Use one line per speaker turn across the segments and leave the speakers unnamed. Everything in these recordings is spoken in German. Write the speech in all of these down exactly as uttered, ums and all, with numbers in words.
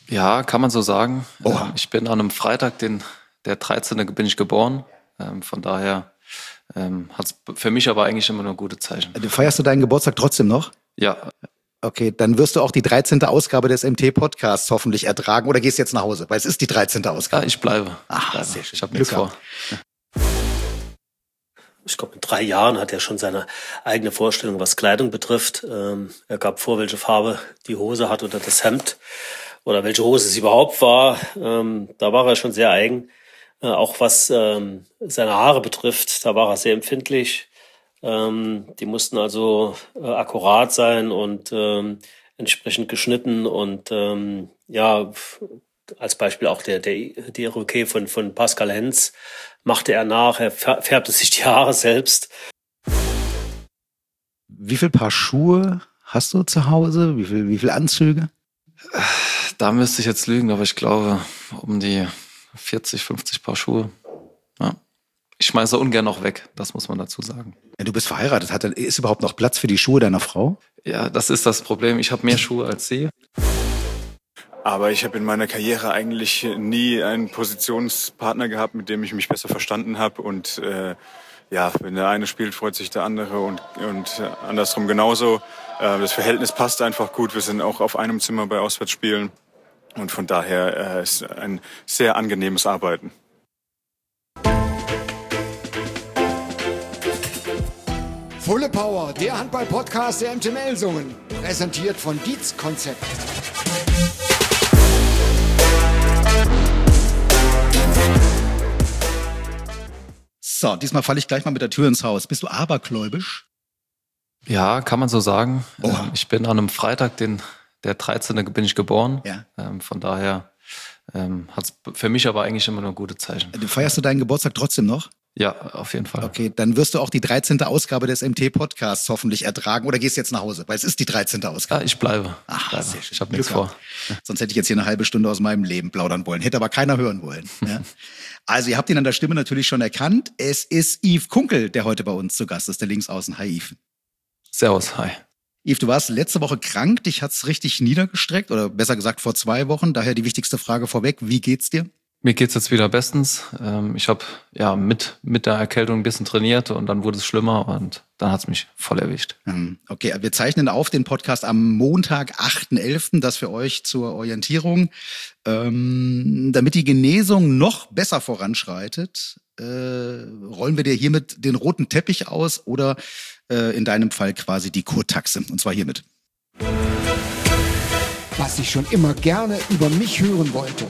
Ja, kann man so sagen.
Oha.
Ähm, ich bin an einem Freitag, den, der dreizehnten bin ich geboren. Ähm, von daher ähm, hat es für mich aber eigentlich immer nur gute Zeichen.
Feierst du deinen Geburtstag trotzdem noch?
Ja,
Okay, dann wirst du auch die dreizehnte Ausgabe des M T-Podcasts hoffentlich ertragen oder gehst jetzt nach Hause, weil es ist die dreizehnte
ja
Ausgabe.
ich bleibe.
Ah,
ich bleibe.
sehr schön.
Ich habe nichts
Glück
vor.
Ich glaube, mit drei Jahren hat er schon seine eigene Vorstellung, was Kleidung betrifft. Ähm, er gab vor, welche Farbe die Hose hat oder das Hemd oder welche Hose es überhaupt war. Ähm, da war er schon sehr eigen. Äh, auch was ähm, seine Haare betrifft, da war er sehr empfindlich. Ähm, die mussten also äh, akkurat sein und ähm, entsprechend geschnitten und ähm, ja, als Beispiel auch der der die Roquet von von Pascal Hens machte er nach. Er färbte sich die Haare selbst.
Wie viel Paar Schuhe hast du zu Hause? Wie viel, wie viel Anzüge?
Da müsste ich jetzt lügen, aber ich glaube um die vierzig, fünfzig Paar Schuhe. Ja. Ich schmeiße ungern noch weg, das muss man dazu sagen.
Ja, du bist verheiratet. Hat, ist überhaupt noch Platz für die Schuhe deiner Frau?
Ja, das ist das Problem. Ich habe mehr Schuhe als sie.
Aber ich habe in meiner Karriere eigentlich nie einen Positionspartner gehabt, mit dem ich mich besser verstanden habe. Und äh, ja, wenn der eine spielt, freut sich der andere und, und andersrum genauso. Äh, das Verhältnis passt einfach gut. Wir sind auch auf einem Zimmer bei Auswärtsspielen. Und von daher äh, ist ein sehr angenehmes Arbeiten.
Fulle Power, der Handball-Podcast der M T Melsungen. Präsentiert von Dietz Konzept.
So, diesmal falle ich gleich mal mit der Tür ins Haus. Bist du abergläubisch?
Ja, kann man so sagen.
Oha.
Ähm, ich bin an einem Freitag, den, der dreizehnten bin ich geboren.
Ja.
Ähm, von daher ähm, hat es für mich aber eigentlich immer nur gute Zeichen.
Feierst du deinen Geburtstag trotzdem noch?
Ja, auf jeden Fall.
Okay, dann wirst du auch die dreizehnte Ausgabe des M T-Podcasts hoffentlich ertragen oder gehst jetzt nach Hause, weil es ist die dreizehnte Ausgabe.
Ja, ich bleibe.
Ach,
ich bleibe.
sehr schön.
Ich habe nichts
Glück
vor.
gehabt. Sonst hätte ich jetzt hier eine halbe Stunde aus meinem Leben plaudern wollen. Hätte aber keiner hören wollen. Ja. Also ihr habt ihn an der Stimme natürlich schon erkannt. Es ist Yves Kunkel, der heute bei uns zu Gast ist, der Linksaußen. Hi Yves.
Servus, hi.
Yves, du warst letzte Woche krank, dich hat's richtig niedergestreckt oder besser gesagt vor zwei Wochen. Daher die wichtigste Frage vorweg, wie geht's dir?
Mir geht's jetzt wieder bestens. Ähm, ich habe ja mit mit der Erkältung ein bisschen trainiert und dann wurde es schlimmer und dann hat's mich voll erwischt.
Hm, okay, wir zeichnen auf den Podcast am Montag, achten elften Das für euch zur Orientierung. Ähm, damit die Genesung noch besser voranschreitet, äh, rollen wir dir hiermit den roten Teppich aus oder äh, in deinem Fall quasi die Kurtaxe. Und zwar hiermit.
Was ich schon immer gerne über mich hören wollte.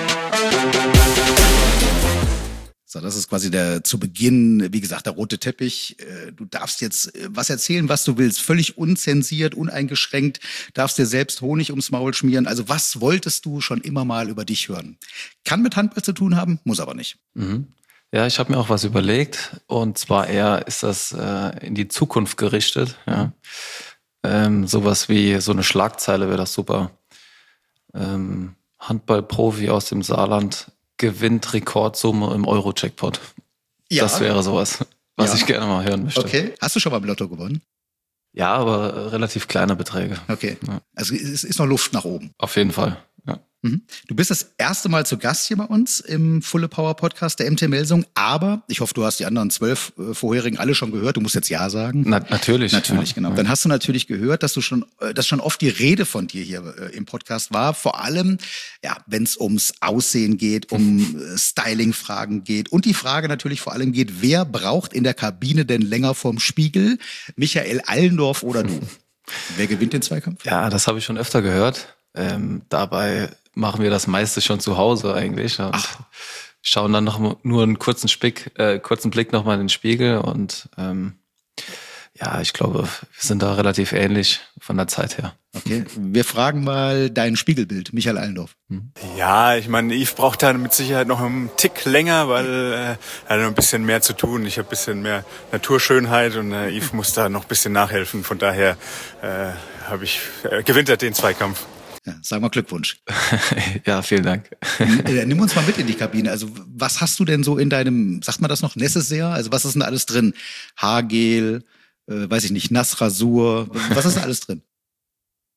So, das ist quasi der zu Beginn, wie gesagt, der rote Teppich. Äh, Du darfst jetzt äh, was erzählen, was du willst, völlig unzensiert, uneingeschränkt, darfst dir selbst Honig ums Maul schmieren. Also was wolltest du schon immer mal über dich hören? Kann mit Handball zu tun haben, muss aber nicht.
Mhm. Ja, ich habe mir auch was überlegt und zwar eher ist das äh, in die Zukunft gerichtet. Ja. Ähm, sowas wie so eine Schlagzeile wäre das super. Ähm, Handballprofi aus dem Saarland gewinnt Rekordsumme im Euro-Jackpot.
Ja.
Das wäre sowas, was
Ja.
ich gerne mal hören möchte.
Okay, hast du schon mal im Lotto gewonnen?
Ja, aber äh, relativ kleine Beträge.
Okay,
Ja.
also es ist noch Luft nach oben.
Auf jeden Fall. Ja.
Mhm. Du bist das erste Mal zu Gast hier bei uns im Fulle Power Podcast der M T Melsung, aber ich hoffe, du hast die anderen zwölf äh, vorherigen alle schon gehört. Du musst jetzt ja sagen.
Na, natürlich.
Natürlich,
ja.
genau. Dann hast du natürlich gehört, dass du schon, äh, dass schon oft die Rede von dir hier äh, im Podcast war. Vor allem, ja, wenn es ums Aussehen geht, um äh, Styling-Fragen geht und die Frage natürlich vor allem geht, wer braucht in der Kabine denn länger vorm Spiegel? Michael Allendorf oder du? Wer gewinnt den Zweikampf?
Ja, das habe ich schon öfter gehört. Ähm, dabei machen wir das meiste schon zu Hause eigentlich und
Ach.
schauen dann noch nur einen kurzen, Spick, äh, kurzen Blick noch mal in den Spiegel und ähm, ja, ich glaube, wir sind da relativ ähnlich von der Zeit her.
Okay, wir fragen mal dein Spiegelbild, Michael Allendorf.
Ja, ich meine, Yves braucht da mit Sicherheit noch einen Tick länger, weil äh, er hat noch ein bisschen mehr zu tun. Ich habe ein bisschen mehr Naturschönheit und äh, Yves muss da noch ein bisschen nachhelfen. Von daher äh, habe ich äh, gewinnt er den Zweikampf.
Ja, sag mal Glückwunsch.
Ja, vielen Dank.
Äh, Nimm uns mal mit in die Kabine. Also was hast du denn so in deinem, sagt man das noch, Necessaire? Also was ist denn da alles drin? Haargel, äh, weiß ich nicht, Nassrasur, was ist da alles drin?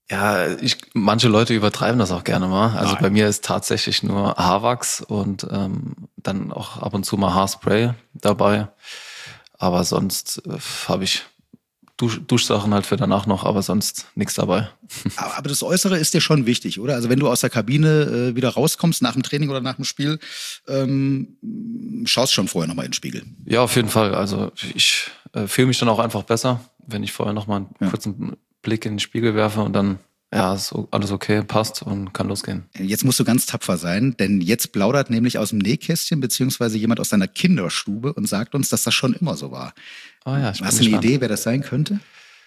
Ja, ich, manche Leute übertreiben das auch gerne mal. Also
Nein.
bei mir ist tatsächlich nur Haarwachs und ähm, dann auch ab und zu mal Haarspray dabei. Aber sonst äh, habe ich Dusch, Duschsachen halt für danach noch, aber sonst nichts dabei.
Aber, aber das Äußere ist dir schon wichtig, oder? Also wenn du aus der Kabine äh, wieder rauskommst nach dem Training oder nach dem Spiel, ähm, schaust schon vorher nochmal in den Spiegel.
Ja, auf jeden Fall. Also ich äh, fühle mich dann auch einfach besser, wenn ich vorher nochmal einen
Ja.
kurzen Blick in den Spiegel werfe und dann, ja, ist so alles okay, passt und kann losgehen.
Jetzt musst du ganz tapfer sein, denn jetzt plaudert nämlich aus dem Nähkästchen beziehungsweise jemand aus deiner Kinderstube und sagt uns, dass das schon immer so war.
Ah ja, ich bin
Hast du eine
gespannt.
Idee, wer das sein könnte?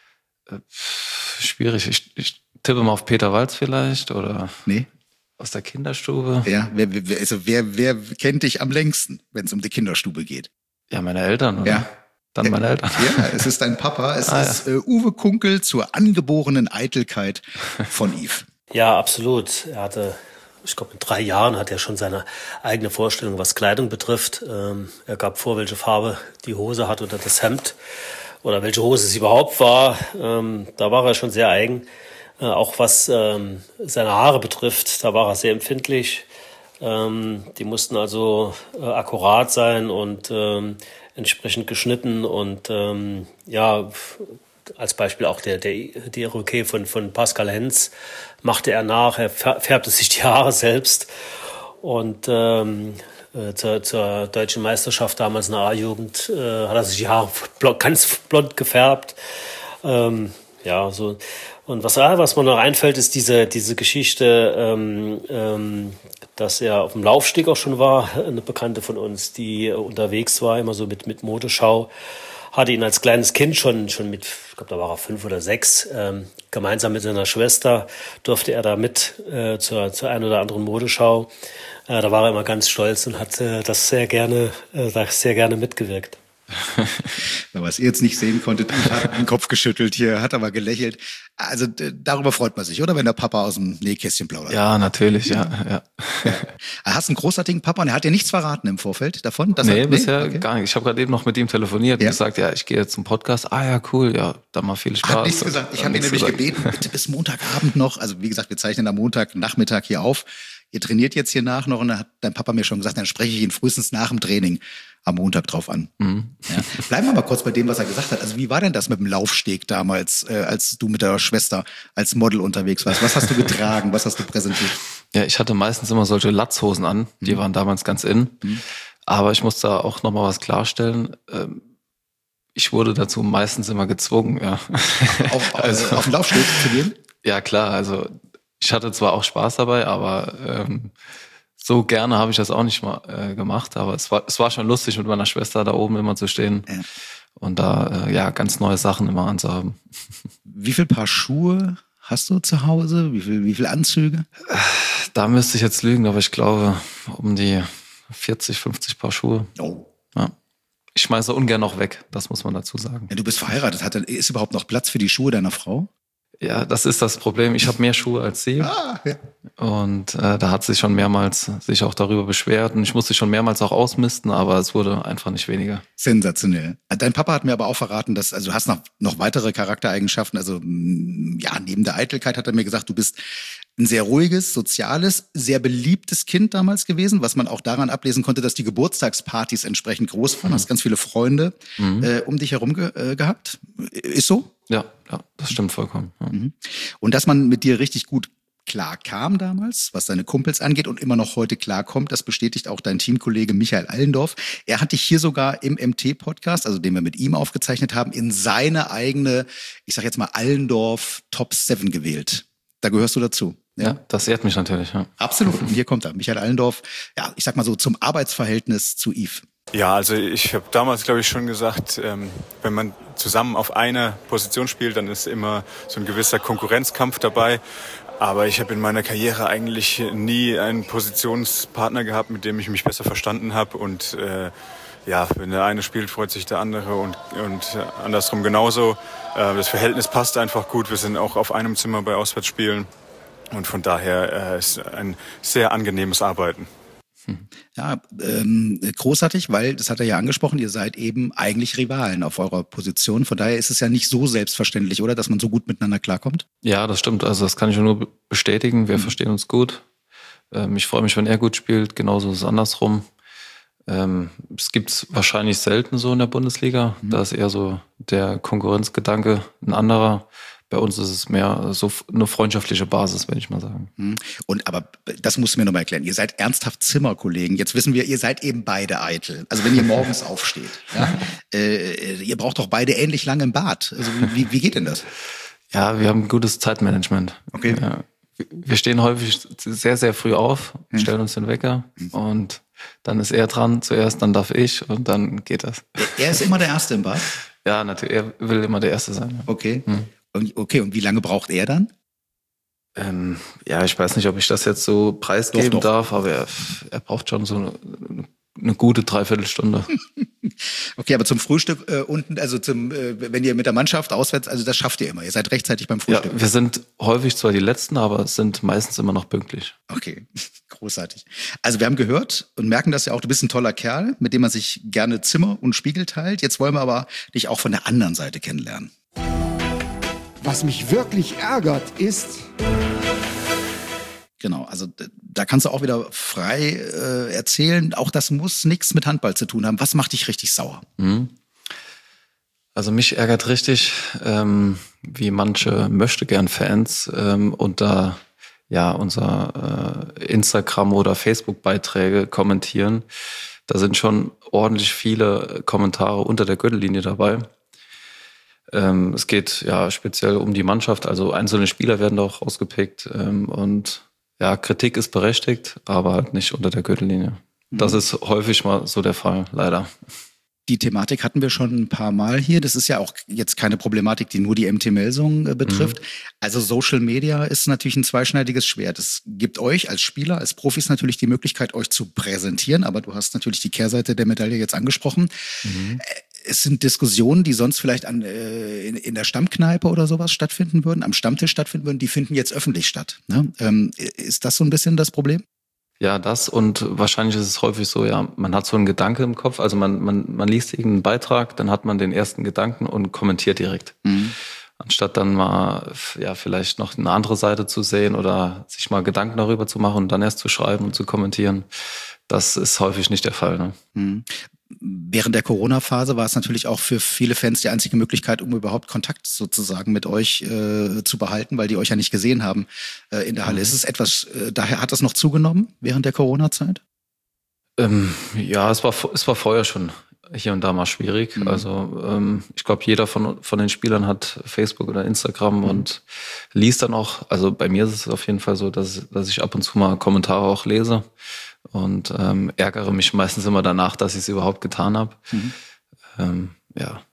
Schwierig. Ich, ich tippe mal auf Peter Walz vielleicht oder
Nee.
aus der Kinderstube.
Ja, wer, wer, also wer, wer kennt dich am längsten, wenn es um die Kinderstube geht?
Ja, meine Eltern, oder?
Ja.
Dann meine Eltern.
Ja, es ist dein Papa, es
Ah,
ist äh, Uwe Kunkel zur angeborenen Eitelkeit von Yves.
Ja, absolut. Er hatte, ich glaube, mit drei Jahren hat er schon seine eigene Vorstellung, was Kleidung betrifft. Ähm, er gab vor, welche Farbe die Hose hat oder das Hemd oder welche Hose es überhaupt war. Ähm, da war er schon sehr eigen. Äh, auch was ähm, seine Haare betrifft, da war er sehr empfindlich. Ähm, die mussten also äh, akkurat sein und ähm, entsprechend geschnitten und ähm, ja, als Beispiel auch der der der Roquet von von Pascal Hens machte er nach, er färbte sich die Haare selbst und ähm, äh, zur, zur deutschen Meisterschaft damals in der A-Jugend äh, hat er sich die Haare blond, ganz blond gefärbt. Ähm, ja, so. Und was, was mir noch einfällt, ist diese, diese Geschichte, ähm, ähm, dass er auf dem Laufsteg auch schon war, eine Bekannte von uns, die unterwegs war, immer so mit, mit Modeschau, hatte ihn als kleines Kind schon, schon mit, ich glaube, da war er fünf oder sechs, ähm, gemeinsam mit seiner Schwester durfte er da mit äh, zur, zur ein oder anderen Modeschau. Äh, da war er immer ganz stolz und hat äh, das sehr gerne, äh, das sehr gerne mitgewirkt.
Was ihr jetzt nicht sehen konntet, ich hat den Kopf geschüttelt hier, hat aber gelächelt. Also d- darüber freut man sich, oder? Wenn der Papa aus dem Nähkästchen plaudert.
Ja, natürlich, ja. ja.
Du hast einen großartigen Papa und er hat dir nichts verraten im Vorfeld davon? Dass
Nee,
er,
bisher
okay.
gar nicht. Ich habe gerade eben noch mit ihm telefoniert
Ja.
und gesagt, ja, ich gehe jetzt zum Podcast. Ah ja, cool, ja, dann mal viel Spaß.
Hat nichts gesagt. Ich
Hat
habe ihn
nichts
nämlich
gesagt.
gebeten, bitte bis Montagabend noch. Also wie gesagt, wir zeichnen am Montagnachmittag hier auf. Ihr trainiert jetzt hier nach noch und dann hat dein Papa mir schon gesagt, dann spreche ich ihn frühestens nach dem Training am Montag drauf an.
Mhm.
Ja. Bleiben wir mal kurz bei dem, was er gesagt hat. Also wie war denn das mit dem Laufsteg damals, äh, als du mit der Schwester als Model unterwegs warst? Was hast du getragen? Was hast du präsentiert?
Ja, ich hatte meistens immer solche Latzhosen an. Die waren damals ganz in. Aber ich muss da auch nochmal was klarstellen. Ähm, Ich wurde dazu meistens immer gezwungen, ja.
Auf,
Also-
äh, auf den Laufsteg zu gehen?
Ja, klar, also ich hatte zwar auch Spaß dabei, aber ähm, so gerne habe ich das auch nicht mal äh, gemacht. Aber es war, es war schon lustig, mit meiner Schwester da oben immer zu stehen
Ja.
und da äh, ja ganz neue Sachen immer anzuhaben.
Wie viel Paar Schuhe hast du zu Hause? Wie viel, wie viel Anzüge?
Da müsste ich jetzt lügen, aber ich glaube um die vierzig, fünfzig Paar Schuhe.
Oh.
Ja. Ich schmeiße ungern noch weg, das muss man dazu sagen.
Ja, du bist verheiratet. Hat, ist überhaupt noch Platz für die Schuhe deiner Frau?
Ja, das ist das Problem. Ich habe mehr Schuhe als sie.
Ah, ja.
Und äh, da hat sie schon mehrmals sich auch darüber beschwert. Und ich musste schon mehrmals auch ausmisten, aber es wurde einfach nicht weniger.
Sensationell. Dein Papa hat mir aber auch verraten, dass, also du hast noch, noch weitere Charaktereigenschaften. Also, mh, ja, neben der Eitelkeit hat er mir gesagt, du bist ein sehr ruhiges, soziales, sehr beliebtes Kind damals gewesen, was man auch daran ablesen konnte, dass die Geburtstagspartys entsprechend groß waren. Hast ganz viele Freunde
Mhm.
äh, um dich herum ge äh, gehabt. Ist so?
Ja, ja, das stimmt vollkommen. Ja.
Und dass man mit dir richtig gut klar kam damals, was deine Kumpels angeht und immer noch heute klarkommt, das bestätigt auch dein Teamkollege Michael Allendorf. Er hat dich hier sogar im M T-Podcast, also den wir mit ihm aufgezeichnet haben, in seine eigene, ich sag jetzt mal Allendorf Top sieben gewählt. Da gehörst du dazu.
Ja, das ehrt mich natürlich. Ja.
Absolut. Und hier kommt er. Michael Allendorf, ja, ich sag mal so zum Arbeitsverhältnis zu Yves.
Ja, also ich habe damals, glaube ich, schon gesagt, ähm, wenn man zusammen auf einer Position spielt, dann ist immer so ein gewisser Konkurrenzkampf dabei. Aber ich habe in meiner Karriere eigentlich nie einen Positionspartner gehabt, mit dem ich mich besser verstanden habe. Und äh, ja, wenn der eine spielt, freut sich der andere und, und andersrum genauso. Äh, das Verhältnis passt einfach gut. Wir sind auch auf einem Zimmer bei Auswärtsspielen. Und von daher äh, ist ein sehr angenehmes Arbeiten.
Ja, ähm, großartig, weil, das hat er ja angesprochen, ihr seid eben eigentlich Rivalen auf eurer Position. Von daher ist es ja nicht so selbstverständlich, oder, dass man so gut miteinander klarkommt?
Ja, das stimmt. Also das kann ich nur bestätigen. Wir mhm. verstehen uns gut. Ähm, ich freue mich, wenn er gut spielt. Genauso ist es andersrum. Ähm, es gibt es wahrscheinlich selten so in der Bundesliga. Mhm. Da ist eher so der Konkurrenzgedanke ein anderer. Bei uns ist es mehr so eine freundschaftliche Basis, würde ich mal sagen.
Und aber das musst du mir nochmal erklären. Ihr seid ernsthaft Zimmerkollegen. Jetzt wissen wir, ihr seid eben beide eitel. Also wenn ihr morgens aufsteht, ja, äh, ihr braucht doch beide ähnlich lange im Bad. Also wie, wie geht denn das?
Ja, wir haben ein gutes Zeitmanagement.
Okay.
Ja, wir stehen häufig sehr, sehr früh auf, stellen uns den Wecker hm. und dann ist er dran zuerst, dann darf ich und dann geht das.
Er ist immer der Erste im Bad?
Ja, natürlich. Er will immer der Erste sein.
Okay. Hm. Okay, und wie lange braucht er dann?
Ähm, ja, ich weiß nicht, ob ich das jetzt so preisgeben doch, doch. darf, aber er, er braucht schon so eine, eine gute Dreiviertelstunde.
Okay, aber zum Frühstück äh, unten, also zum, äh, wenn ihr mit der Mannschaft auswärts, also das schafft ihr immer. Ihr seid rechtzeitig beim Frühstück.
Ja, wir sind häufig zwar die Letzten, aber sind meistens immer noch pünktlich.
Okay, großartig. Also wir haben gehört und merken das ja auch, du bist ein toller Kerl, mit dem man sich gerne Zimmer und Spiegel teilt. Jetzt wollen wir aber dich auch von der anderen Seite kennenlernen.
Was mich wirklich ärgert, ist...
Genau, also da kannst du auch wieder frei äh, erzählen. Auch das muss nichts mit Handball zu tun haben. Was macht dich richtig sauer?
Also mich ärgert richtig, ähm, wie manche Möchtegern-Fans ähm, unter ja, unser äh, Instagram- oder Facebook-Beiträge kommentieren. Da sind schon ordentlich viele Kommentare unter der Gürtellinie dabei. Ähm, es geht ja speziell um die Mannschaft, also einzelne Spieler werden da auch rausgepickt ähm, und ja, Kritik ist berechtigt, aber halt nicht unter der Gürtellinie. Mhm. Das ist häufig mal so der Fall, leider.
Die Thematik hatten wir schon ein paar Mal hier. Das ist ja auch jetzt keine Problematik, die nur die M T Melsungen äh, betrifft. Mhm. Also Social Media ist natürlich ein zweischneidiges Schwert. Es gibt euch als Spieler, als Profis natürlich die Möglichkeit, euch zu präsentieren, aber du hast natürlich die Kehrseite der Medaille jetzt angesprochen. Mhm. Äh, Es sind Diskussionen, die sonst vielleicht an, äh, in, in der Stammkneipe oder sowas stattfinden würden, am Stammtisch stattfinden würden, die finden jetzt öffentlich statt. Ne? Ähm, ist das so ein bisschen das Problem?
Ja, das und wahrscheinlich ist es häufig so, ja, man hat so einen Gedanke im Kopf, also man, man, man liest irgendeinen Beitrag, dann hat man den ersten Gedanken und kommentiert direkt. Mhm. Anstatt dann mal, ja, vielleicht noch eine andere Seite zu sehen oder sich mal Gedanken darüber zu machen und dann erst zu schreiben und zu kommentieren. Das ist häufig nicht der Fall. Ne?
Mhm. Während der Corona-Phase war es natürlich auch für viele Fans die einzige Möglichkeit, um überhaupt Kontakt sozusagen mit euch äh, zu behalten, weil die euch ja nicht gesehen haben äh, in der Halle. Mhm. Ist es etwas, äh, daher hat das noch zugenommen während der Corona-Zeit?
Ähm, ja, es war, es war vorher schon hier und da mal schwierig. Mhm. Also ähm, ich glaube, jeder von, von den Spielern hat Facebook oder Instagram mhm. und liest dann auch, also bei mir ist es auf jeden Fall so, dass, dass ich ab und zu mal Kommentare auch lese. Und ähm, ärgere mich meistens immer danach, dass ich es überhaupt getan habe. Mhm. Ähm, ja.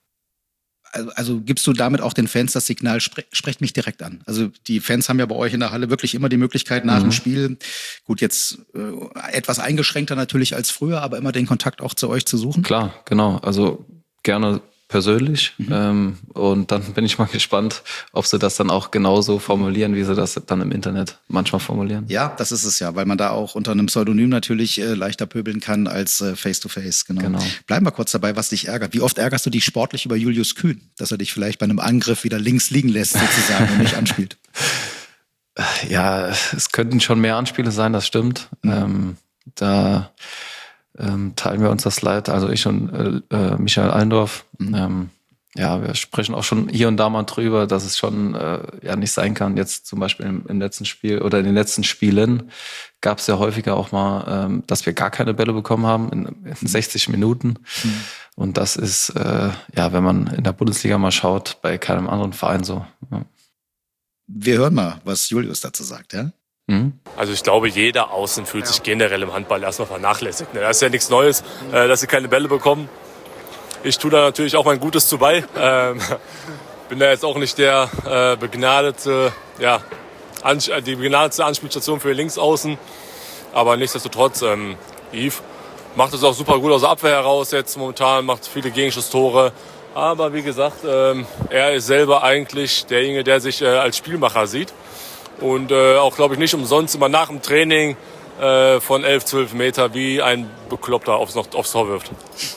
Also, also gibst du damit auch den Fans das Signal, spre- sprecht mich direkt an. Also die Fans haben ja bei euch in der Halle wirklich immer die Möglichkeit nach mhm. dem Spiel, gut jetzt äh, etwas eingeschränkter natürlich als früher, aber immer den Kontakt auch zu euch zu suchen?
Klar, genau. Also gerne persönlich. Mhm. Ähm, und dann bin ich mal gespannt, ob sie das dann auch genauso formulieren, wie sie das dann im Internet manchmal formulieren.
Ja, das ist es ja, weil man da auch unter einem Pseudonym natürlich äh, leichter pöbeln kann als äh, face-to-face. Genau. genau. Bleiben wir kurz dabei, was dich ärgert. Wie oft ärgerst du dich sportlich über Julius Kühn, dass er dich vielleicht bei einem Angriff wieder links liegen lässt sozusagen und nicht anspielt?
Ja, es könnten schon mehr Anspiele sein, das stimmt. Mhm. Ähm, da Ähm, teilen wir uns das Leid, also ich und äh, Michael Allendorf. Mhm. Ähm, ja, wir sprechen auch schon hier und da mal drüber, dass es schon äh, ja nicht sein kann. Jetzt zum Beispiel im, im letzten Spiel oder in den letzten Spielen gab es ja häufiger auch mal, ähm, dass wir gar keine Bälle bekommen haben in, in sechzig Minuten. Mhm. Und das ist, äh, ja, wenn man in der Bundesliga mal schaut, bei keinem anderen Verein so. Ja.
Wir hören mal, was Julius dazu sagt, ja?
Also ich glaube, jeder Außen fühlt sich generell im Handball erstmal vernachlässigt. Das ist ja nichts Neues, dass sie keine Bälle bekommen. Ich tue da natürlich auch mein Gutes zu bei. Ähm, bin da jetzt auch nicht der äh, begnadete, ja, die begnadete Anspielstation für Linksaußen. Aber nichtsdestotrotz, ähm, Yves macht es auch super gut aus der Abwehr heraus jetzt momentan, macht viele Gegenschusstore. Aber wie gesagt, ähm, er ist selber eigentlich derjenige, der sich äh, als Spielmacher sieht. Und äh, auch, glaube ich, nicht umsonst immer nach dem Training äh, von elf, zwölf Meter wie ein Bekloppter aufs, aufs Tor wirft.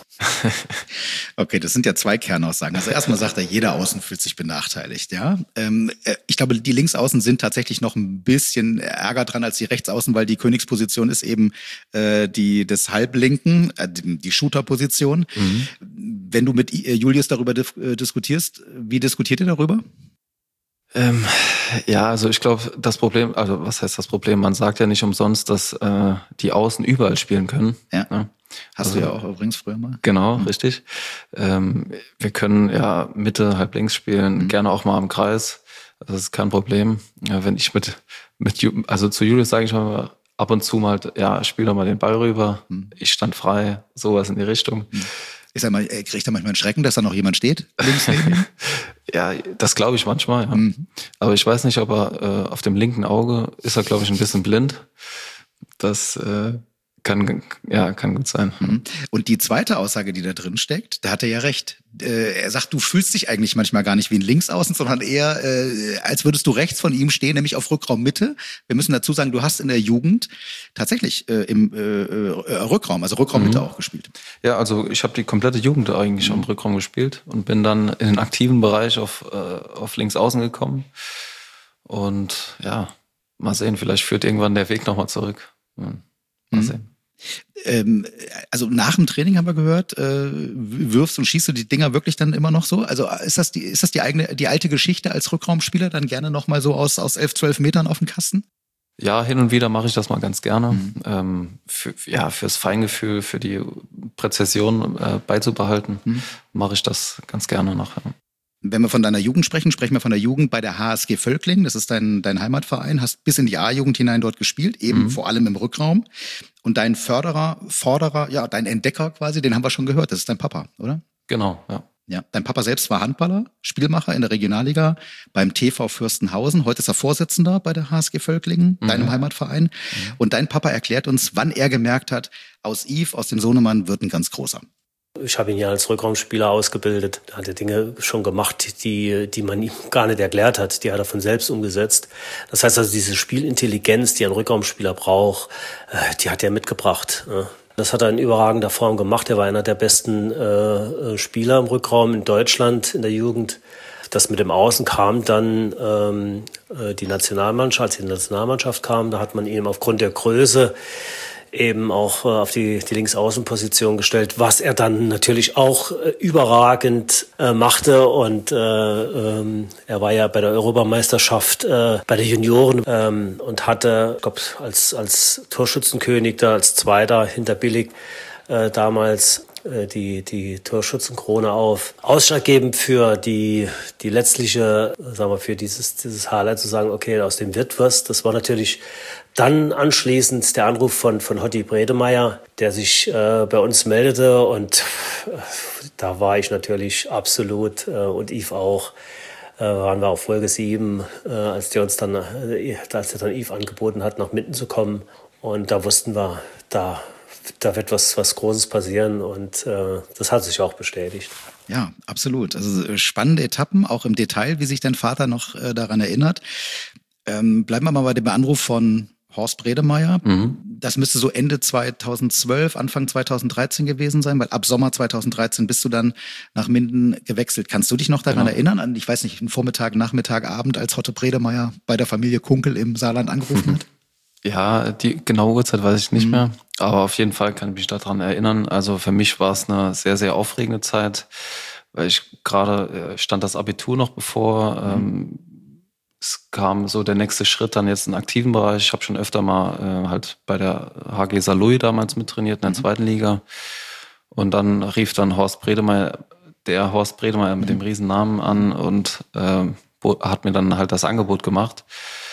Okay, das sind ja zwei Kernaussagen. Also erstmal sagt er, jeder Außen fühlt sich benachteiligt, ja. Ähm, ich glaube, die Linksaußen sind tatsächlich noch ein bisschen ärger dran als die Rechtsaußen, weil die Königsposition ist eben äh, die des Halblinken, äh, die Shooterposition. Mhm. Wenn du mit Julius darüber dif- äh, diskutierst, wie diskutiert ihr darüber?
Ähm, ja, also ich glaube, das Problem, also was heißt das Problem? Man sagt ja nicht umsonst, dass äh, die Außen überall spielen können.
Ja.
Ja.
Hast
also,
du ja auch übrigens früher mal.
Genau,
mhm.
richtig. Ähm, wir können ja Mitte, halb links spielen, mhm. gerne auch mal im Kreis. Das ist kein Problem. Ja, wenn ich mit, mit, also zu Julius sage ich mal ab und zu mal, ja, spiel doch mal den Ball rüber. Mhm. Ich stand frei, sowas in die Richtung.
Mhm. Ich sag mal, kriegt er manchmal einen Schrecken, dass da noch jemand steht? Links neben ihm?
Ja, das glaube ich manchmal, ja.
Mhm.
Aber ich weiß nicht, ob er äh, auf dem linken Auge ist er, glaube ich, ein bisschen blind. Das äh, kann, ja, kann gut sein.
Mhm. Und die zweite Aussage, die da drin steckt, da hat er ja recht. Äh, er sagt, du fühlst dich eigentlich manchmal gar nicht wie ein Linksaußen, sondern eher, äh, als würdest du rechts von ihm stehen, nämlich auf Rückraummitte. Wir müssen dazu sagen, du hast in der Jugend tatsächlich äh, im äh, äh, Rückraum, also Rückraummitte mhm. auch gespielt.
Ja, also ich habe die komplette Jugend eigentlich mhm. am Rückraum gespielt und bin dann in den aktiven Bereich auf, äh, auf Linksaußen gekommen. Und ja, mal sehen, vielleicht führt irgendwann der Weg nochmal zurück. Mal mhm. sehen.
Ähm, also nach dem Training haben wir gehört, äh, wirfst und schießt du die Dinger wirklich dann immer noch so? Also ist das die, ist das die eigene, die alte Geschichte als Rückraumspieler dann gerne noch mal so aus, aus elf, zwölf Metern auf den Kasten?
Ja, hin und wieder mache ich das mal ganz gerne.
Mhm.
Ähm, für, ja, fürs Feingefühl, für die Präzision äh, beizubehalten, mhm. mache ich das ganz gerne noch. Ja.
Wenn wir von deiner Jugend sprechen, sprechen wir von der Jugend bei der H S G Völkling. Das ist dein, dein Heimatverein. Hast bis in die A-Jugend hinein dort gespielt, eben mhm. vor allem im Rückraum. Und dein Förderer, Forderer, ja, dein Entdecker quasi, den haben wir schon gehört. Das ist dein Papa, oder?
Genau, ja.
Ja, dein Papa selbst war Handballer, Spielmacher in der Regionalliga beim T V Fürstenhausen. Heute ist er Vorsitzender bei der H S G Völklingen, mhm. deinem Heimatverein. Mhm. Und dein Papa erklärt uns, wann er gemerkt hat, aus Yves, aus dem Sohnemann, wird ein ganz großer.
Ich habe ihn ja als Rückraumspieler ausgebildet. Er hat Dinge schon gemacht, die, die man ihm gar nicht erklärt hat. Die hat er von selbst umgesetzt. Das heißt also, diese Spielintelligenz, die ein Rückraumspieler braucht, die hat er mitgebracht. Das hat er in überragender Form gemacht. Er war einer der besten äh, Spieler im Rückraum in Deutschland in der Jugend. Das mit dem Außen kam dann ähm, die Nationalmannschaft, als die Nationalmannschaft kam, da hat man ihm aufgrund der Größe eben auch äh, auf die, die Linksaußenposition gestellt, was er dann natürlich auch äh, überragend äh, machte. Und äh, ähm, er war ja bei der Europameisterschaft äh, bei der Junioren ähm, und hatte, ich glaube, als, als Torschützenkönig da, als Zweiter hinter Billig äh, damals äh, die, die Torschützenkrone auf. Ausschlaggebend für die, die letztliche, sagen wir, für dieses, dieses Highlight zu sagen, okay, aus dem wird was, das war natürlich dann anschließend der Anruf von, von Hotti Bredemeier, der sich äh, bei uns meldete, und äh, da war ich natürlich absolut äh, und Yves auch, äh, waren wir auf Folge sieben, äh, als der uns dann, äh, als der dann Yves angeboten hat, nach Minden zu kommen, und da wussten wir, da, da wird was, was Großes passieren, und äh, das hat sich auch bestätigt.
Ja, absolut. Also spannende Etappen, auch im Detail, wie sich dein Vater noch äh, daran erinnert. Ähm, bleiben wir mal bei dem Anruf von Horst Bredemeier. Mhm. Das müsste so Ende zweitausendzwölf, Anfang zweitausenddreizehn gewesen sein, weil ab Sommer zweitausenddreizehn bist du dann nach Minden gewechselt. Kannst du dich noch daran genau. erinnern, an, ich weiß nicht, einen Vormittag, Nachmittag, Abend, als Hotti Bredemeier bei der Familie Kunkel im Saarland angerufen hat?
Ja, die genaue Uhrzeit weiß ich nicht mhm. mehr, aber auf jeden Fall kann ich mich daran erinnern. Also für mich war es eine sehr, sehr aufregende Zeit, weil ich gerade, stand das Abitur noch bevor, mhm. ähm, es kam so der nächste Schritt dann jetzt in den aktiven Bereich. Ich habe schon öfter mal äh, halt bei der H G Saarlouis damals mittrainiert in der mhm. zweiten Liga. Und dann rief dann Horst Bredemeier, der Horst Bredemeier mit mhm. dem Riesennamen an und äh, hat mir dann halt das Angebot gemacht.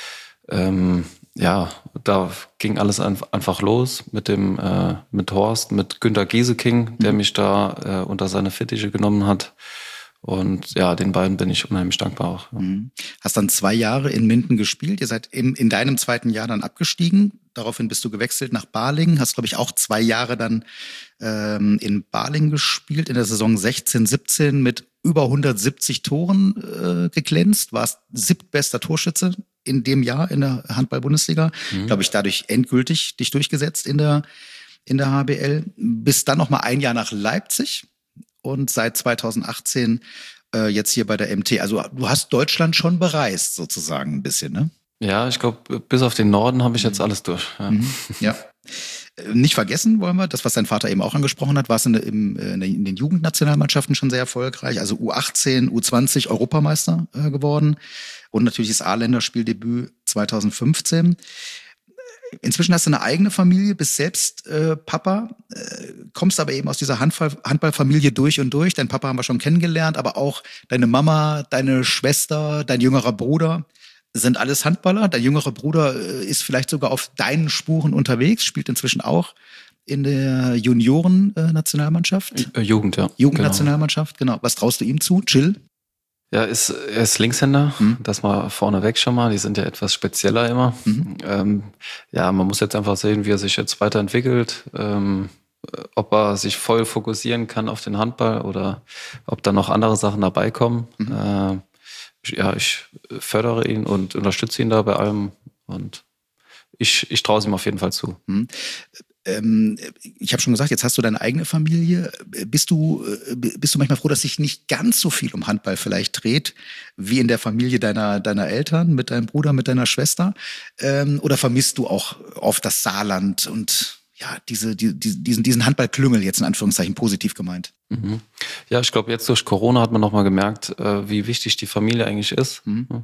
Ähm, ja, da ging alles einfach los mit dem äh, mit Horst, mit Günter Gieseking, der mhm. mich da äh, unter seine Fittiche genommen hat. Und ja, den beiden bin ich unheimlich dankbar auch. Ja.
Hast dann zwei Jahre in Minden gespielt. Ihr seid in, in deinem zweiten Jahr dann abgestiegen. Daraufhin bist du gewechselt nach Balingen. Hast, glaube ich, auch zwei Jahre dann ähm, in Balingen gespielt, in der Saison sechzehn siebzehn mit über hundertsiebzig Toren äh, geglänzt, warst siebtbester Torschütze in dem Jahr in der Handball-Bundesliga. Mhm. Glaube ich, dadurch endgültig dich durchgesetzt in der, in der H B L. Bist dann noch mal ein Jahr nach Leipzig und seit zweitausendachtzehn äh, jetzt hier bei der M T. Also du hast Deutschland schon bereist sozusagen ein bisschen, ne?
Ja, ich glaube, bis auf den Norden habe ich jetzt alles durch. Ja.
Mhm. Ja. Nicht vergessen wollen wir, das, was dein Vater eben auch angesprochen hat, warst in, in, in den Jugendnationalmannschaften schon sehr erfolgreich. Also U achtzehn, U zwanzig Europameister äh, geworden und natürlich das A-Länderspieldebüt zweitausendfünfzehn. Inzwischen hast du eine eigene Familie, bist selbst äh, Papa, äh, kommst aber eben aus dieser Handball, Handballfamilie durch und durch. Dein Papa haben wir schon kennengelernt, aber auch deine Mama, deine Schwester, dein jüngerer Bruder sind alles Handballer. Dein jüngerer Bruder äh, ist vielleicht sogar auf deinen Spuren unterwegs, spielt inzwischen auch in der Junioren-Nationalmannschaft.
Äh, Jugend, ja.
Jugendnationalmannschaft, genau. genau. Was traust du ihm zu? Chill?
Ja, ist, er ist Linkshänder, mhm. das mal vorneweg schon mal. Die sind ja etwas spezieller immer. Mhm. Ähm, ja, man muss jetzt einfach sehen, wie er sich jetzt weiterentwickelt, ähm, ob er sich voll fokussieren kann auf den Handball oder ob da noch andere Sachen dabei kommen. Mhm. Äh, ja, ich fördere ihn und unterstütze ihn da bei allem und ich, ich traue es ihm auf jeden Fall zu.
Mhm. Ähm, ich habe schon gesagt, jetzt hast du deine eigene Familie. Bist du, bist du manchmal froh, dass sich nicht ganz so viel um Handball vielleicht dreht, wie in der Familie deiner, deiner Eltern, mit deinem Bruder, mit deiner Schwester? Ähm, oder vermisst du auch oft das Saarland und ja, diese, die, diesen, diesen Handballklüngel jetzt in Anführungszeichen positiv gemeint?
Mhm. Ja, ich glaube, jetzt durch Corona hat man nochmal gemerkt, äh, wie wichtig die Familie eigentlich ist. Mhm.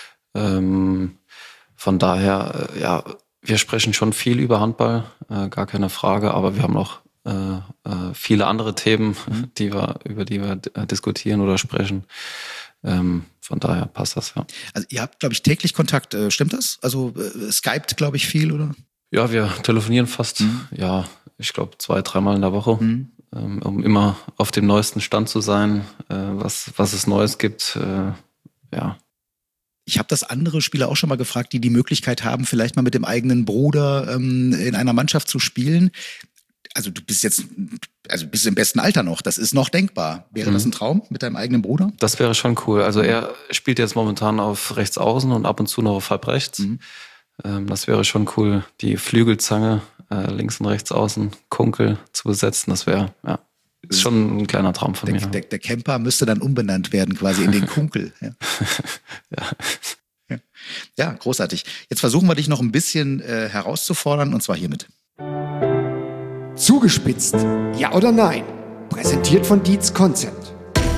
Ähm, von daher, äh, ja, wir sprechen schon viel über Handball, äh, gar keine Frage, aber wir haben noch äh, äh, viele andere Themen, mhm. die wir, über die wir d- diskutieren oder sprechen. Ähm, von daher passt das, ja.
Also ihr habt, glaube ich, täglich Kontakt, äh, stimmt das? Also äh, Skypt, glaube ich, viel, oder?
Ja, wir telefonieren fast, mhm. ja, ich glaube zwei, dreimal in der Woche, mhm. ähm, um immer auf dem neuesten Stand zu sein, äh, was, was es Neues gibt, äh, ja.
Ich habe das andere Spieler auch schon mal gefragt, die die Möglichkeit haben, vielleicht mal mit dem eigenen Bruder ähm, in einer Mannschaft zu spielen. Also du bist jetzt, also bist im besten Alter noch, das ist noch denkbar. Wäre mhm. das ein Traum mit deinem eigenen Bruder?
Das wäre schon cool. Also er spielt jetzt momentan auf rechts außen und ab und zu noch auf halb rechts. Mhm. Ähm, das wäre schon cool, die Flügelzange äh, links und rechts außen, Kunkel zu besetzen. Das wäre, ja, ist schon ein kleiner Traum von
der,
mir.
Der, der Camper müsste dann umbenannt werden quasi in den Kunkel. Ja.
ja.
Ja. Ja, großartig. Jetzt versuchen wir dich noch ein bisschen äh, herauszufordern und zwar hiermit.
Zugespitzt, ja oder nein? Präsentiert von Dietz Concept.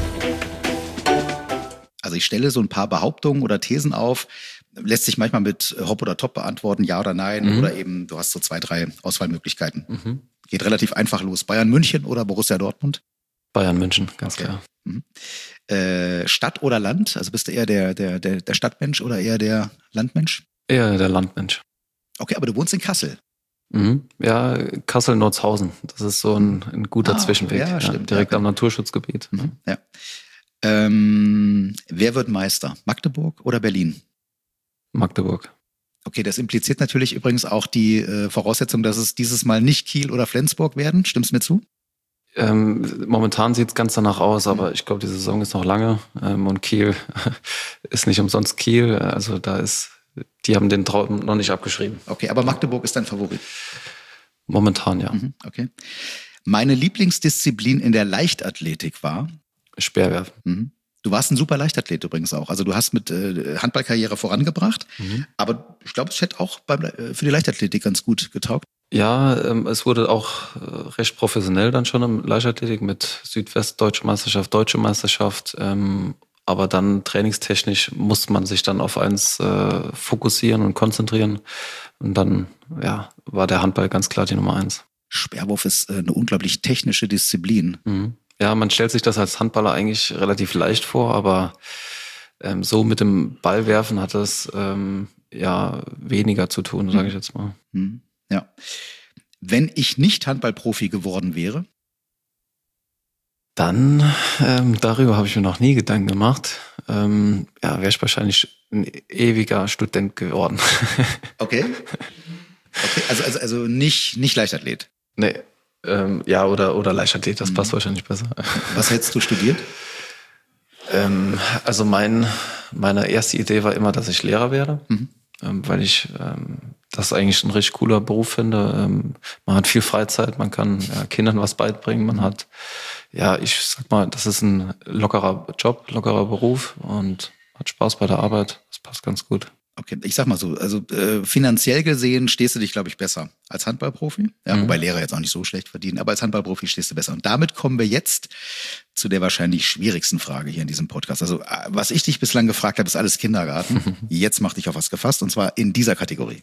Also ich stelle so ein paar Behauptungen oder Thesen auf, lässt sich manchmal mit Hop oder Top beantworten, ja oder nein, mhm. oder eben du hast so zwei, drei Auswahlmöglichkeiten. Mhm. Geht relativ einfach los. Bayern München oder Borussia Dortmund?
Bayern München, ganz okay. klar.
Mhm. Äh, Stadt oder Land? Also bist du eher der, der, der, der Stadtmensch oder eher der Landmensch?
Eher der Landmensch.
Okay, aber du wohnst in Kassel.
Mhm. Ja, Kassel-Nordshausen. Das ist so ein, ein guter ah, Zwischenweg. Ja, stimmt. Ja, direkt ja. am Naturschutzgebiet.
Mhm. Ja. Ähm, wer wird Meister? Magdeburg oder Berlin?
Magdeburg.
Okay, das impliziert natürlich übrigens auch die äh, Voraussetzung, dass es dieses Mal nicht Kiel oder Flensburg werden. Stimmt's mir zu?
Ähm, momentan sieht's ganz danach aus, aber ich glaube, die Saison ist noch lange ähm, und Kiel ist nicht umsonst Kiel. Also da ist, die haben den Traum noch nicht abgeschrieben.
Okay, aber Magdeburg ist dein Favorit?
Momentan, ja.
Mhm, okay. Meine Lieblingsdisziplin in der Leichtathletik war?
Speerwerfen.
Mhm. Du warst ein super Leichtathlet übrigens auch. Also du hast mit äh, Handballkarriere vorangebracht, mhm. aber ich glaube, es hätte auch beim, äh, für die Leichtathletik ganz gut getaugt.
Ja, ähm, es wurde auch äh, recht professionell dann schon im Leichtathletik mit Südwestdeutsche Meisterschaft, Deutsche Meisterschaft. Ähm, aber dann trainingstechnisch musste man sich dann auf eins äh, fokussieren und konzentrieren. Und dann ja, war der Handball ganz klar die Nummer eins.
Speerwurf ist äh, eine unglaublich technische Disziplin.
Mhm. Ja, man stellt sich das als Handballer eigentlich relativ leicht vor, aber ähm, so mit dem Ballwerfen hat das ähm, ja weniger zu tun, sage ich jetzt mal.
Mhm. Ja. Wenn ich nicht Handballprofi geworden wäre?
Dann, ähm, darüber habe ich mir noch nie Gedanken gemacht. Ähm, ja, wäre ich wahrscheinlich ein ewiger Student geworden.
Okay. Okay, also, also, also nicht, nicht Leichtathlet?
Nee. Ähm, ja, oder, oder Leichtathlet, das passt mhm. wahrscheinlich besser.
Was hättest du studiert?
Ähm, also mein, meine erste Idee war immer, dass ich Lehrer werde, mhm. ähm, weil ich ähm, das eigentlich ein richtig cooler Beruf finde. Ähm, man hat viel Freizeit, man kann ja, Kindern was beibringen, man hat, ja, ich sag mal, das ist ein lockerer Job, lockerer Beruf und hat Spaß bei der Arbeit. Das passt ganz gut.
Okay, ich sag mal so, also äh, finanziell gesehen stehst du dich, glaube ich, besser als Handballprofi. Ja, mhm. Wobei Lehrer jetzt auch nicht so schlecht verdienen, aber als Handballprofi stehst du besser. Und damit kommen wir jetzt zu der wahrscheinlich schwierigsten Frage hier in diesem Podcast. Also was ich dich bislang gefragt habe, ist alles Kindergarten. Jetzt mach dich auf was gefasst und zwar in dieser Kategorie.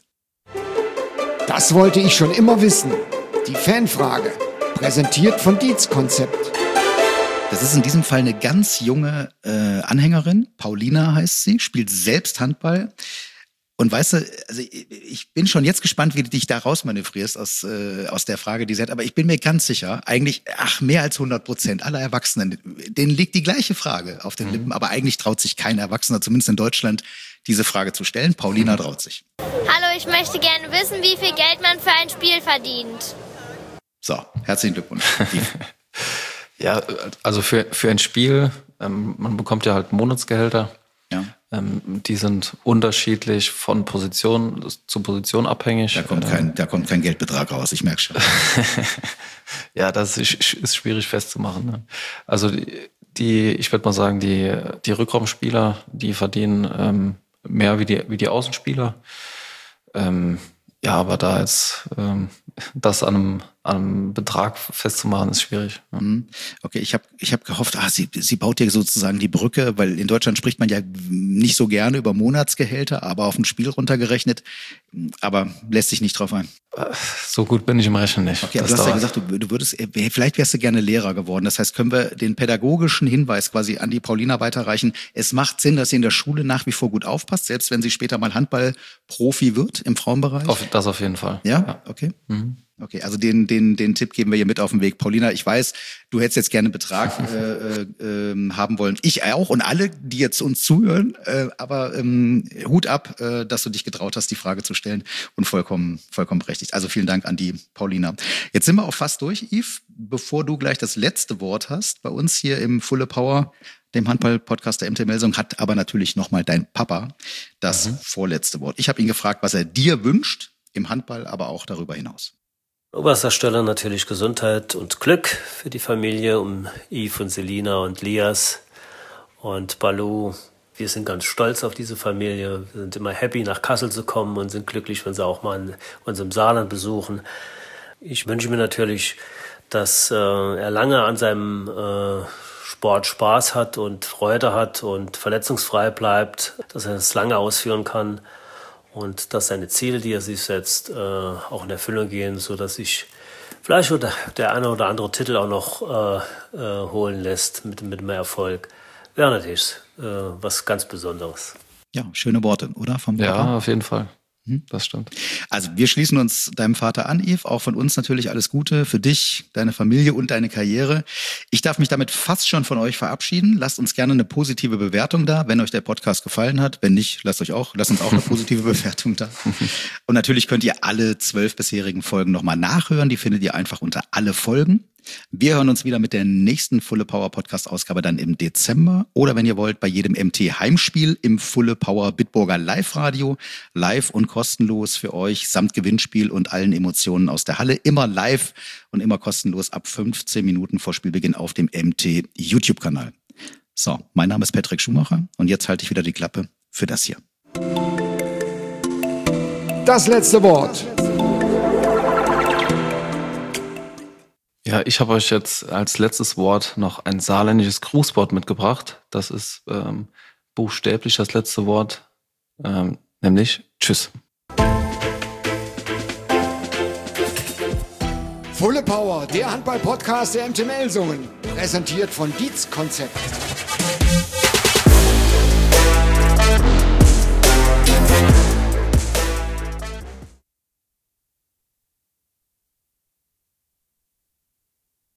Das wollte ich schon immer wissen. Die Fanfrage, präsentiert von Dietz Konzept.
Das ist in diesem Fall eine ganz junge äh, Anhängerin, Paulina heißt sie, spielt selbst Handball. Und weißt du, also ich, ich bin schon jetzt gespannt, wie du dich da rausmanövrierst aus, äh, aus der Frage, die sie hat. Aber ich bin mir ganz sicher, eigentlich, ach, mehr als hundert Prozent aller Erwachsenen, denen liegt die gleiche Frage auf den mhm. Lippen. Aber eigentlich traut sich kein Erwachsener, zumindest in Deutschland, diese Frage zu stellen. Paulina traut sich.
Hallo, ich möchte gerne wissen, wie viel Geld man für ein Spiel verdient.
So, herzlichen Glückwunsch.
Ja, also für, für ein Spiel, ähm, man bekommt ja halt Monatsgehälter.
Ja.
Ähm, die sind unterschiedlich von Position zu Position abhängig.
Da kommt kein, da kommt kein Geldbetrag raus, ich merke schon.
Ja, das ist, ist schwierig festzumachen. Ne? Also die, die, ich würde mal sagen, die, die Rückraumspieler, die verdienen ähm, mehr wie die, wie die Außenspieler. Ähm, ja, aber da jetzt ähm, das an einem, an einem Betrag festzumachen, ist schwierig. Ja.
Okay, ich habe ich hab gehofft, ah, sie, sie baut ja sozusagen die Brücke, weil in Deutschland spricht man ja nicht so gerne über Monatsgehälter, aber auf ein Spiel runtergerechnet, aber lässt sich nicht drauf ein.
So gut bin ich im Rechnen nicht.
Okay, aber du hast ja gesagt, du, du würdest, vielleicht wärst du gerne Lehrer geworden. Das heißt, können wir den pädagogischen Hinweis quasi an die Paulina weiterreichen? Es macht Sinn, dass sie in der Schule nach wie vor gut aufpasst, selbst wenn sie später mal Handballprofi wird im Frauenbereich?
Auf, das auf jeden Fall.
Ja? Ja. Okay. Mhm. Okay, also den, den, den Tipp geben wir hier mit auf den Weg. Paulina, ich weiß, du hättest jetzt gerne einen Betrag äh, äh, haben wollen. Ich auch und alle, die jetzt uns zuhören. Äh, aber ähm, Hut ab, äh, dass du dich getraut hast, die Frage zu stellen und vollkommen, vollkommen berechtigt. Also vielen Dank an die Paulina. Jetzt sind wir auch fast durch, Yves. Bevor du gleich das letzte Wort hast, bei uns hier im Fulle Power, dem Handball-Podcast der M T Melsung, hat aber natürlich nochmal dein Papa das mhm. vorletzte Wort. Ich habe ihn gefragt, was er dir wünscht, im Handball, aber auch darüber hinaus.
Oberster Stelle natürlich Gesundheit und Glück für die Familie, um Yves und Selina und Lias und Balu. Wir sind ganz stolz auf diese Familie. Wir sind immer happy, nach Kassel zu kommen und sind glücklich, wenn sie auch mal in unserem Saarland besuchen. Ich wünsche mir natürlich, dass äh, er lange an seinem äh, Sport Spaß hat und Freude hat und verletzungsfrei bleibt, dass er das lange ausführen kann. Und dass seine Ziele, die er sich setzt, äh, auch in Erfüllung gehen, so dass sich vielleicht der, der eine oder andere Titel auch noch äh, äh, holen lässt mit, mit mehr Erfolg. Wäre natürlich äh, was ganz Besonderes.
Ja, schöne Worte, oder? Vom
ja,
Papa?
Auf jeden Fall. Das stimmt.
Also wir schließen uns deinem Vater an, Yves. Auch von uns natürlich alles Gute für dich, deine Familie und deine Karriere. Ich darf mich damit fast schon von euch verabschieden. Lasst uns gerne eine positive Bewertung da, wenn euch der Podcast gefallen hat. Wenn nicht, lasst euch auch, lasst uns auch eine positive Bewertung da. Und natürlich könnt ihr alle zwölf bisherigen Folgen nochmal nachhören. Die findet ihr einfach unter alle Folgen. Wir hören uns wieder mit der nächsten Fulle Power Podcast Ausgabe dann im Dezember oder wenn ihr wollt bei jedem M T Heimspiel im Fulle Power Bitburger Live Radio, live und kostenlos für euch samt Gewinnspiel und allen Emotionen aus der Halle, immer live und immer kostenlos ab fünfzehn Minuten vor Spielbeginn auf dem M T YouTube Kanal. So, mein Name ist Patrick Schumacher und jetzt halte ich wieder die Klappe für das hier.
Das letzte Wort.
Ja, ich habe euch jetzt als letztes Wort noch ein saarländisches Grußwort mitgebracht. Das ist ähm, buchstäblich das letzte Wort, ähm, nämlich Tschüss.
Fulle Power, der Handball-Podcast der M T Melsungen, präsentiert von Dietz Konzept.